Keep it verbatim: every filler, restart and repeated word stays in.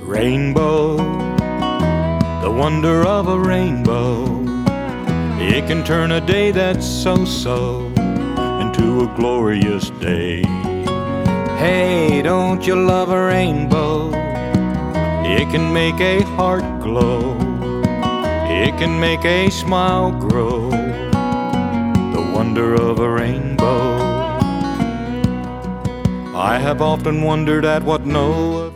Rainbow, the wonder of a rainbow. It can turn a day that's so-so into a glorious day. Hey, don't you love a rainbow? It can make a heart glow. It can make a smile grow. The wonder of a rainbow. I have often wondered at what no